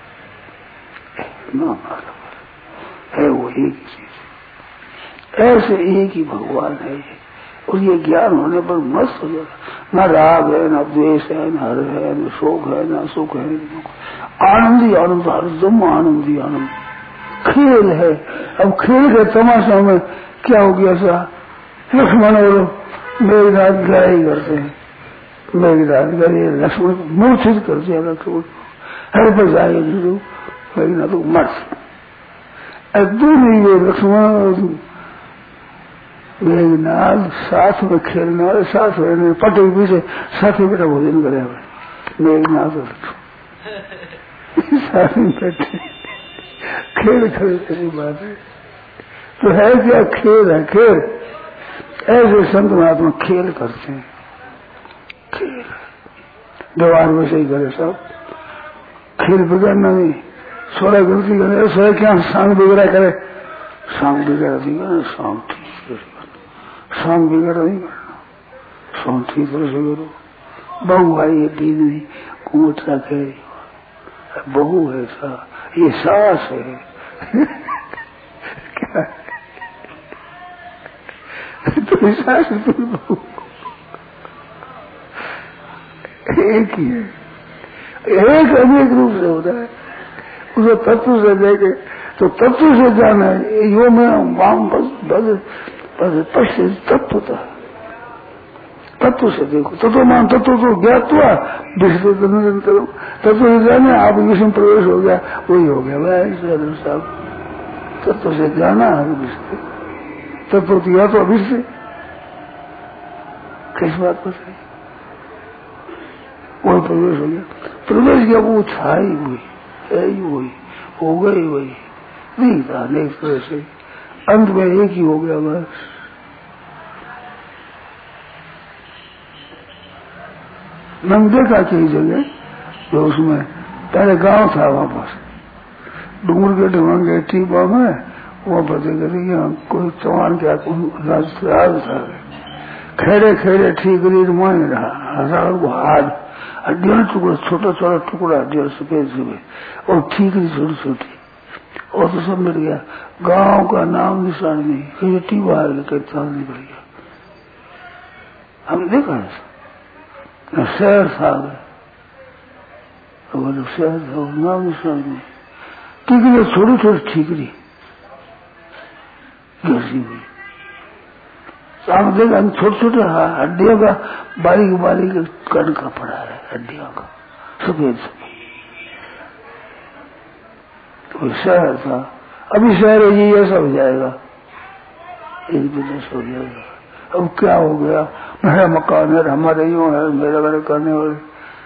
ना मालूम है, वो एक ही चीज। ऐसे एक ही भगवान है, और ये ज्ञान होने पर मस्त हो जाता, न राग है, न द्वेष है, न हर है, न शोक है, न सुख है, आनंद ही आनंद, हरदम आनंद ही आनंद, खेल है। अब खेल के तमाशा में क्या हो गया सा, लक्ष्मण और मेघनाथ गाय करते हैं, मेघनाथ करे लक्ष्मण को मूर्छित कर दिया, लक्ष्मण हर पर जाए मेघनाथ को मर दोनों ये लक्ष्मण मेघनाथ साथ में खेलने वाले, साथ में पटे पीछे साथ में बेटा भोजन करे हुए मेघनाथ और साथ में बैठे खेल खेलते की बात है। तो है क्या? खेल है, खेल। ऐसे संत महात्मा खेल करते हैं, खेल व्यवहार में सही करे सब, खेल बिगड़ना नहीं, सोलह गलती करे, सोलह क्या सांग बिगड़ा करे, सांग बिगड़ा नहीं करना, सांग ठीक सांग बिगड़ा नहीं करना, सांग ठीक तरह से करो। बहू आई है दीन नहीं कुमट रखे, बहू है सा, ये सास है क्या? तो सास तुम बहू एक ही है, एक अनेक रूप से होता है, उसे तत्व से देखे तो तत्व से जाना है, यो में वाम बस बस बस पश्चिम तत्व था, तत्व से देखो, तत्व मान तत्व तो ज्ञात हुआ, विश्व निरंतर तत्व से जाने, आप विषम प्रवेश हो गया, वही हो गया भाई साहब, तत्व से जाना है विषय, तत्व दिया तो अभिष्य किस बात पर सही, वही प्रवेश हो गया, प्रवेश किया वो छाई हुई है ही वही, हो गई वही, नहीं था अनेक तरह से, अंत में एक ही हो गया बस। मैंने देखा कई जगह जो उसमें पहले गांव था, वहां पास डूंगर के ढूंढे टीपा में, वहां पर देखा कोई चौहान क्या राज था, खेड़े खेड़े ठीक रीत मान रहा, वो हाथ हड्डियों टुकड़ा, छोटा छोटा टुकड़ा हड्डियों सफेद सफेद, और ठीक छोटी छोटी, और तो सब मिल गया। गांव का नाम निशान नहीं, खेती बाहर के कहता नहीं पड़ गया। हम देखा है शहर था वो शहर था, नाम निशान नहीं। टिकरी छोटी छोटी ठीकरी घसी हुई सामने देखा, हम छोटे छोटे हड्डियों का बारीक बारीक कण का पड़ा है, हड्डियों का सफेद सफेद। तो शहर था, अभी शहर है ये ऐसा हो जाएगा, एक दिन ऐसा हो जाएगा। अब क्या हो गया, मेरा मकान है, हमारे यूं है, मेरा घर करने वाले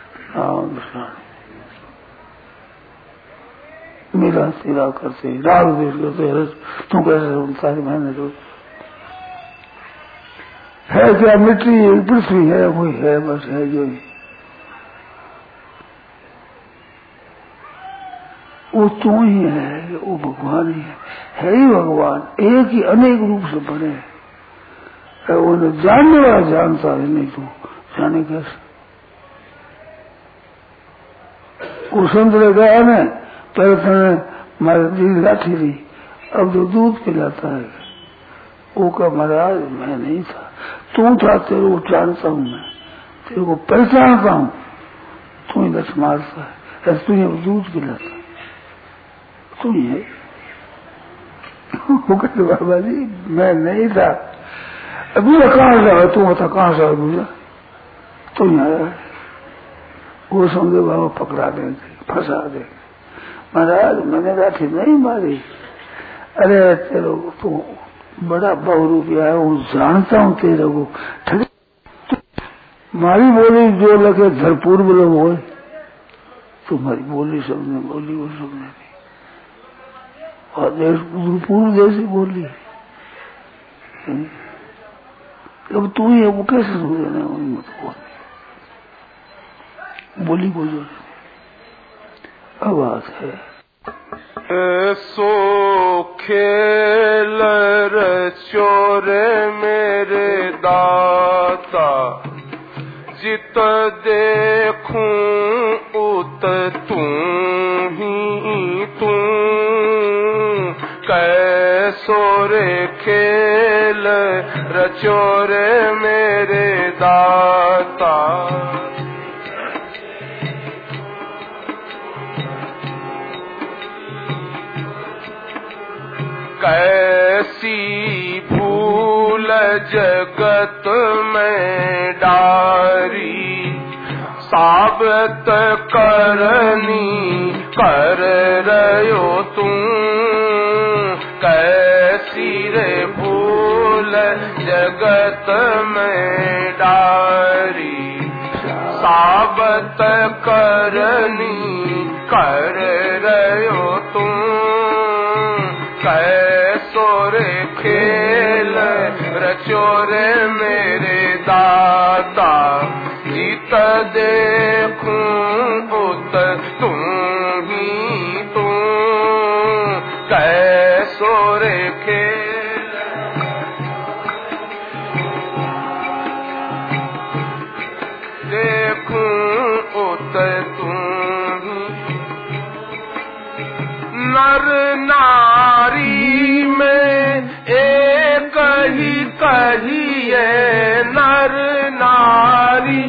मेरा सिरा करते राग देश करते, तू कैसे सुनता है, मैंने तो है क्या, मिट्टी पृथ्वी है, वही है, बस है जो वो तू ही है, वो भगवान ही है, है ही भगवान, एक ही अनेक रूप से बने। वो जानने वाला जानता है, नहीं तो जाने कैसे। वो संत ने गया ना, पहले तो मारे दी लाठी दी, अब जो दूध पिलाता है वो का महाराज मैं नहीं था, तू था, तेरे को जानता हूँ मैं, तेरे को पहचानता हूँ, तू ही दस मारता है, तू ही दूध पिलाता तू ही है। वो कहते बाबा जी मैं नहीं था, अभी कहाँ से तू होता, कहाँ से मुझे तू ही आया है। वो समझे बाबा पकड़ा देंगे, फंसा देंगे। महाराज मैंने लाठी नहीं मारी, अरे तेरे को तू बड़ा बहुरूपिया है, वो जानता हूँ तेरे को ठग मारी बोली जो लगे धरपूर बोले वो तुम्हारी बोली सबने बोली, वो सबने भी और देश पूर्व देश ही बोली। अब तू ही है, वो कैसे सुने मत बोली बोलो आवाज है। सो खेल रचोरे मेरे दाता, जित देखूं उत तू ही तू, कैसो रे खेल रचोरे मेरे दाता। कैसी भूल जगत में डारी, साबित करनी कर रयो तू, कैसी रे भूल जगत में डारी, साबित करनी कर रयो तू, कैसो रे खेल रचोरे मेरे दाता, जीत देखूं उत तू ही तू, कैसो रे खेल देखूं उत तू ही। नर नारी में एक ही कहिए, नर नारी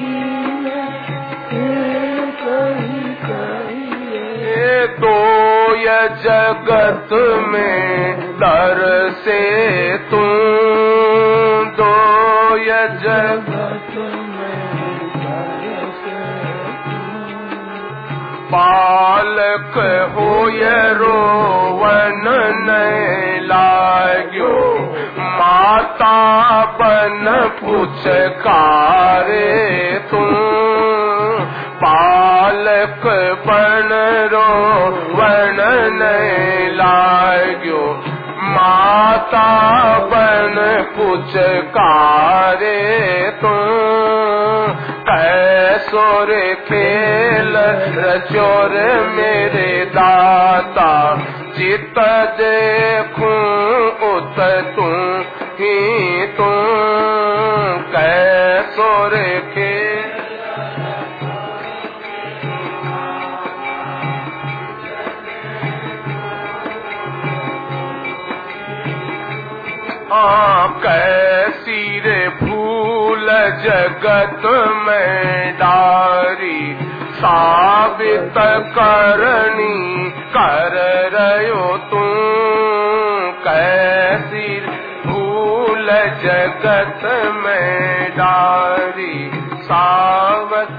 एक ही कहिए, दो ये जगत में दर से तू, दो ये जगत में दर से बालक हो ये रोवन नहीं लाग्यो, माता बन पुचकारे तू, बालक बन रोवन नहीं लाग्यो, माता बन पुचकारे तू, कैसो रे खेल रचोर मेरे दाता, चित देखूं उत तू ही तू, कैसो रे खेल कैसी रे भूल जगत में डारी, साबित करनी कर रयो तू। कैसी भूल जगत में डारी, साबित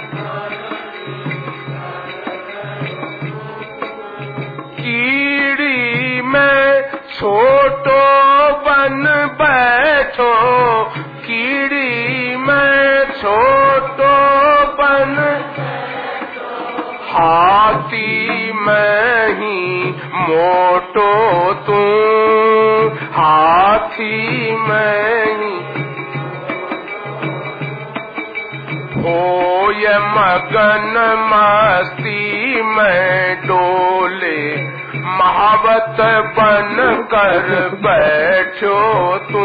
कीड़ी में छोटो बन बैठो, कीड़ी में छोटो बन, हाथी में ही मोटो तू। हाथी में ही होय मगन मस्ती में डोले, महावत बन कर बैठो तू।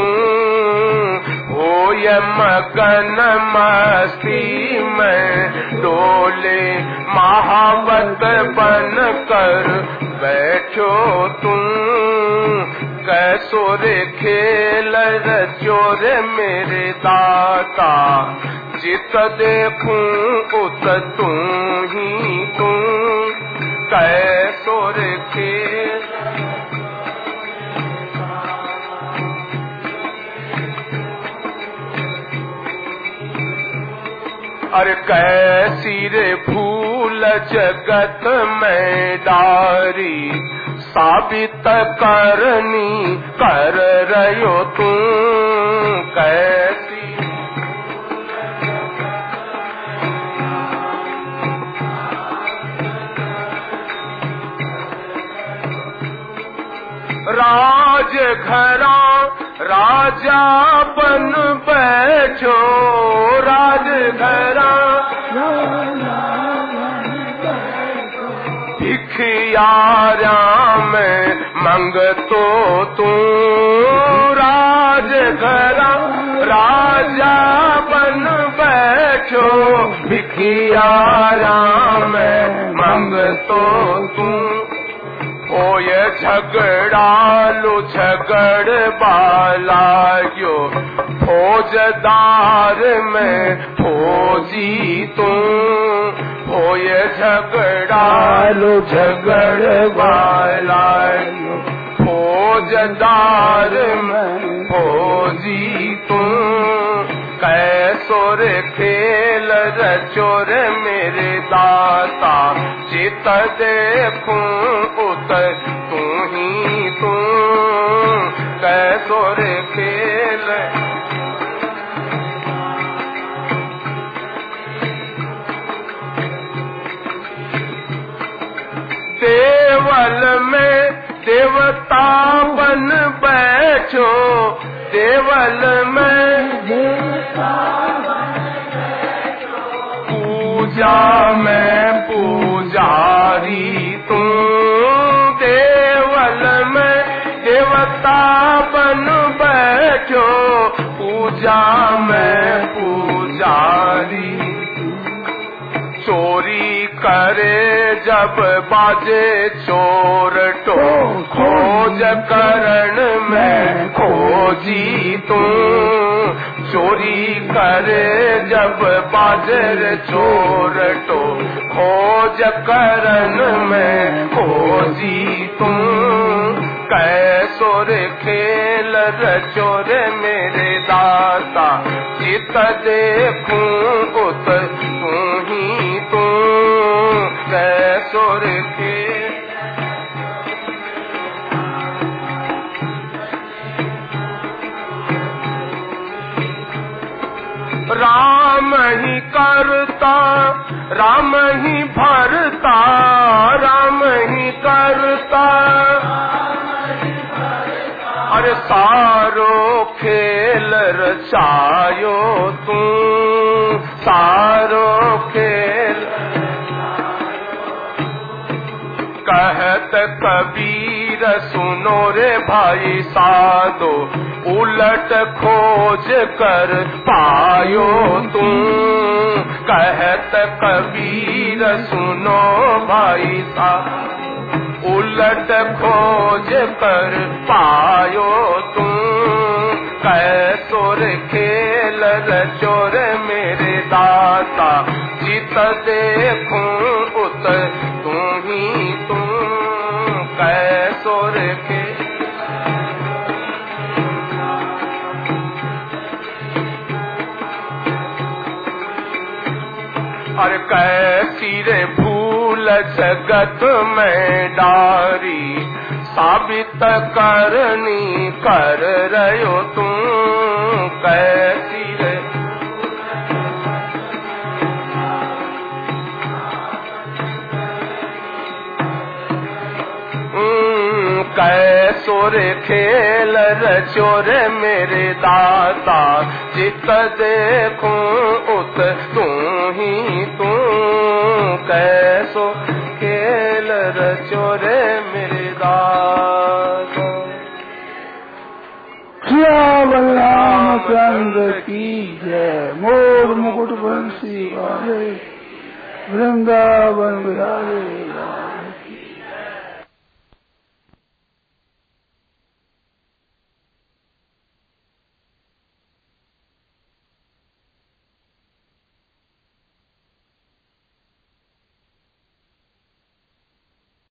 होय मगन मस्ती में डोले, महावत बन कर बैठो तू। कैसो रे खेल रचो रे मेरे दाता, जित देखूं उत तू ही तू। कैसो रे खेल अरे कैसी रे भूल जगत में डारी, साबित करनी कर रयो तू। कैसी राज घरा राजा बन बैठो, राज घरा भिखियारा में मंगतो तू। राज घरा राजा बन बैठो, भिखियारा में मंगतो तू। ओय झगड़ालू झगड़ बालायो, फौजदार में फौजी तू। ओय झगड़ालू झगड़ बालायो, फौजदार में फौजी तू। कैसो रे खेल रचो रे मेरे दाता, चित देखूं उत तू ही तू। कैसो रे खेल देवल में देवता बन बैठो, देवल में देवता बन बैठो, पूजा में पुजारी तू। देवल में देवता बन बैठो, पूजा में पुजारी। चोरी करे जब बाजे चोर टो, खोज करण में खोजी तू। चोरी करे जब बाजर चोर टो, खोज करण में खोजी तू। कैसो रे खेल रचो रे मेरे दाता, चित देखूं उत तू ही तू। कैसो रे खेल राम ही करता, राम ही भरता, राम ही करता। अरे सारो खेल रचायो तू, सारो खेल। कहत कबीर सुनो रे भाई साधो, उलट खोज कर पायो तू। कहत कबीर सुनो भाई साधो, उलट खोज कर पायो तू। कैसोर खेल रचोर मेरे दाता, जित देखूं उत तू ही तू, कैसोर खेल। और कैसी रे भूल जगत में डारी, साबित करनी कर रयो तू, कैसी रे कैसोर खेल रचोर मेरे दाता, जित देखूं उत तू ही तू, कैसो खेल रचोर मेरे दाता। बलराम चंद्र की जय। मोर मुकुट बंसी वाले, वृंदावन बिहारी।